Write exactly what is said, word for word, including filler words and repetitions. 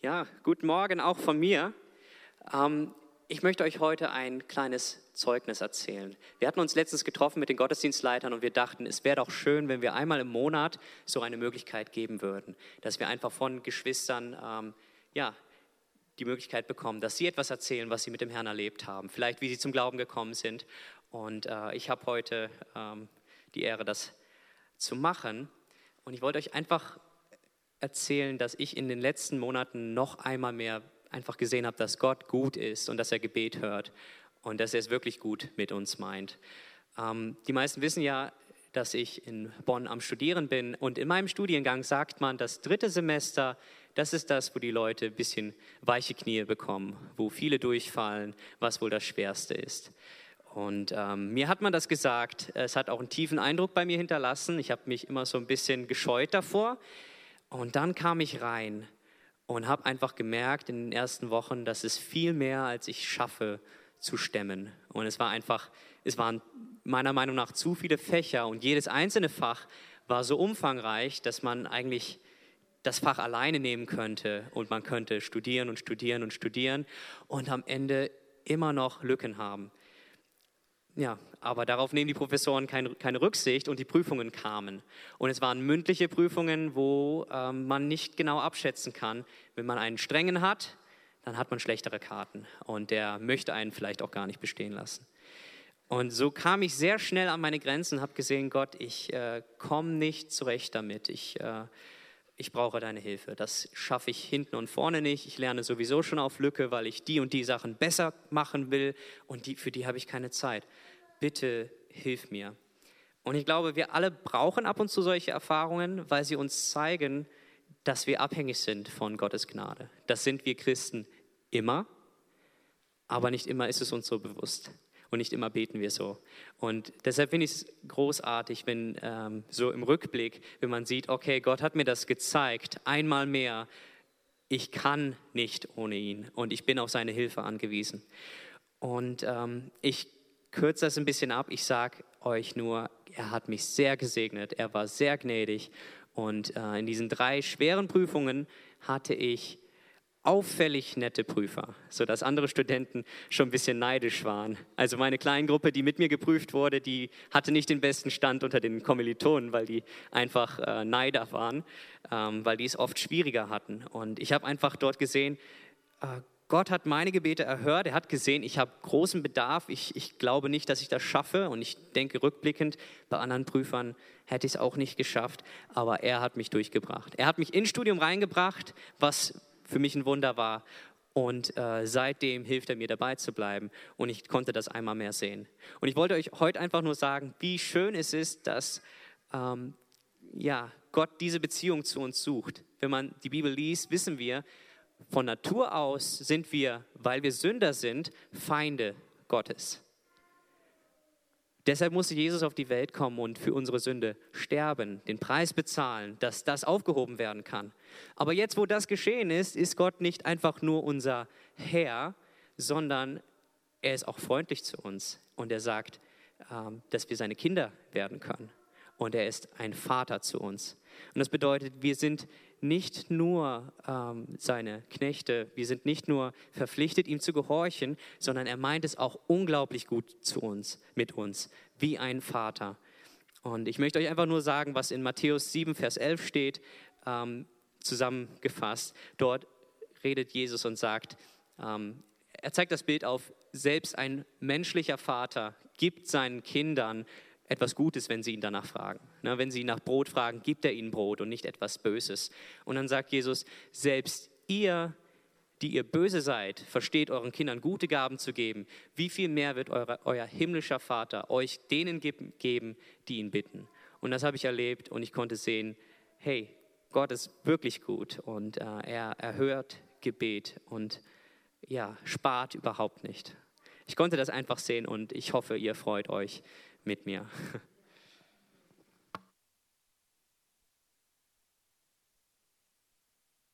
Ja, guten Morgen auch von mir. Ähm, ich möchte euch heute ein kleines Zeugnis erzählen. Wir hatten uns letztens getroffen mit den Gottesdienstleitern und wir dachten, es wäre doch schön, wenn wir einmal im Monat so eine Möglichkeit geben würden, dass wir einfach von Geschwistern ähm, ja, die Möglichkeit bekommen, dass sie etwas erzählen, was sie mit dem Herrn erlebt haben, vielleicht wie sie zum Glauben gekommen sind. Und äh, ich habe heute ähm, die Ehre, das zu machen. Und ich wollte euch einfach erzählen, dass ich in den letzten Monaten noch einmal mehr einfach gesehen habe, dass Gott gut ist und dass er Gebet hört und dass er es wirklich gut mit uns meint. Ähm, die meisten wissen ja, dass ich in Bonn am Studieren bin und in meinem Studiengang sagt man, das dritte Semester, das ist das, wo die Leute ein bisschen weiche Knie bekommen, wo viele durchfallen, was wohl das Schwerste ist. Und ähm, mir hat man das gesagt, es hat auch einen tiefen Eindruck bei mir hinterlassen. Ich habe mich immer so ein bisschen gescheut davor. Und dann kam ich rein und habe einfach gemerkt in den ersten Wochen, dass es viel mehr, als ich schaffe, zu stemmen. Und es war einfach, es waren meiner Meinung nach zu viele Fächer und jedes einzelne Fach war so umfangreich, dass man eigentlich das Fach alleine nehmen könnte und man könnte studieren und studieren und studieren und am Ende immer noch Lücken haben. Ja, aber darauf nehmen die Professoren keine, keine Rücksicht und die Prüfungen kamen. Und es waren mündliche Prüfungen, wo ähm, man nicht genau abschätzen kann. Wenn man einen strengen hat, dann hat man schlechtere Karten und der möchte einen vielleicht auch gar nicht bestehen lassen. Und so kam ich sehr schnell an meine Grenzen und habe gesehen, Gott, ich äh, komme nicht zurecht damit. Ich, äh, ich brauche deine Hilfe. Das schaffe ich hinten und vorne nicht. Ich lerne sowieso schon auf Lücke, weil ich die und die Sachen besser machen will und die, für die habe ich keine Zeit. Bitte hilf mir. Und ich glaube, wir alle brauchen ab und zu solche Erfahrungen, weil sie uns zeigen, dass wir abhängig sind von Gottes Gnade. Das sind wir Christen immer, aber nicht immer ist es uns so bewusst. Und nicht immer beten wir so. Und deshalb finde ich es großartig, wenn ähm, so im Rückblick, wenn man sieht, okay, Gott hat mir das gezeigt, einmal mehr, ich kann nicht ohne ihn und ich bin auf seine Hilfe angewiesen. Und ähm, ich kürze das ein bisschen ab, ich sage euch nur, er hat mich sehr gesegnet, er war sehr gnädig und äh, in diesen drei schweren Prüfungen hatte ich auffällig nette Prüfer, sodass andere Studenten schon ein bisschen neidisch waren. Also meine Kleingruppe, die mit mir geprüft wurde, die hatte nicht den besten Stand unter den Kommilitonen, weil die einfach äh, Neider waren, ähm, weil die es oft schwieriger hatten. Und ich habe einfach dort gesehen, äh, Gott hat meine Gebete erhört, er hat gesehen, ich habe großen Bedarf, ich, ich glaube nicht, dass ich das schaffe und ich denke rückblickend, bei anderen Prüfern hätte ich es auch nicht geschafft, aber er hat mich durchgebracht. Er hat mich ins Studium reingebracht, was für mich ein Wunder war und äh, seitdem hilft er mir dabei zu bleiben und ich konnte das einmal mehr sehen. Und ich wollte euch heute einfach nur sagen, wie schön es ist, dass ähm, ja, Gott diese Beziehung zu uns sucht. Wenn man die Bibel liest, wissen wir, von Natur aus sind wir, weil wir Sünder sind, Feinde Gottes. Deshalb musste Jesus auf die Welt kommen und für unsere Sünde sterben, den Preis bezahlen, dass das aufgehoben werden kann. Aber jetzt, wo das geschehen ist, ist Gott nicht einfach nur unser Herr, sondern er ist auch freundlich zu uns und er sagt, dass wir seine Kinder werden können. Und er ist ein Vater zu uns. Und das bedeutet, wir sind nicht nur ähm, seine Knechte, wir sind nicht nur verpflichtet, ihm zu gehorchen, sondern er meint es auch unglaublich gut zu uns, mit uns, wie ein Vater. Und ich möchte euch einfach nur sagen, was in Matthäus sieben, Vers elf steht, ähm, zusammengefasst. Dort redet Jesus und sagt, ähm, er zeigt das Bild auf, selbst ein menschlicher Vater gibt seinen Kindern etwas Gutes, wenn sie ihn danach fragen. Na, wenn sie nach Brot fragen, gibt er ihnen Brot und nicht etwas Böses. Und dann sagt Jesus, selbst ihr, die ihr böse seid, versteht euren Kindern gute Gaben zu geben. Wie viel mehr wird eure, euer himmlischer Vater euch denen geben, die ihn bitten? Und das habe ich erlebt und ich konnte sehen, hey, Gott ist wirklich gut und äh, er erhört Gebet und ja, spart überhaupt nicht. Ich konnte das einfach sehen und ich hoffe, ihr freut euch mit mir.